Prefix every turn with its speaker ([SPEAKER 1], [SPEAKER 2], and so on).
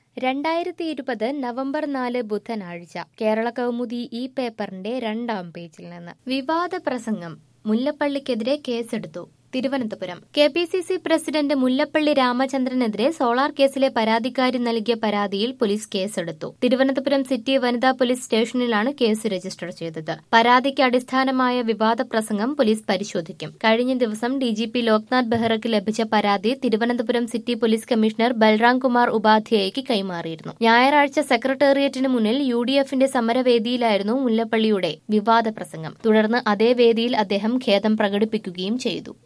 [SPEAKER 1] 2020 November 4 ബുധനാഴ്ച കേരള കൗമുദി ഈ പേപ്പറിന്റെ 2-ാം പേജിൽ നിന്ന് വിവാദ പ്രസംഗം മുല്ലപ്പള്ളിക്കെതിരെ കേസെടുത്തു. തിരുവനന്തപുരം കെപിസിസി പ്രസിഡന്റ് മുല്ലപ്പള്ളി രാമചന്ദ്രനെതിരെ സോളാർ കേസിലെ പരാതിക്കാരി നൽകിയ പരാതിയിൽ പോലീസ് കേസെടുത്തു. തിരുവനന്തപുരം സിറ്റി വനിതാ പോലീസ് സ്റ്റേഷനിലാണ് കേസ് രജിസ്റ്റർ ചെയ്തത്. പരാതിക്ക് അടിസ്ഥാനമായ വിവാദ പ്രസംഗം പോലീസ് പരിശോധിക്കും. കഴിഞ്ഞ ദിവസം ഡിജിപി ലോക്നാഥ് ബെഹ്റയ്ക്ക് ലഭിച്ച പരാതി Thiruvananthapuram city police commissioner Balram Kumar ഉപാധ്യായയ്ക്ക് കൈമാറിയിരുന്നു. ഞായറാഴ്ച സെക്രട്ടേറിയറ്റിന് മുന്നിൽ യുഡിഎഫിന്റെ സമരവേദിയിലായിരുന്നു മുല്ലപ്പള്ളിയുടെ വിവാദ പ്രസംഗം. തുടർന്ന് അതേ വേദിയിൽ അദ്ദേഹം ഖേദം പ്രകടിപ്പിക്കുകയും ചെയ്തു.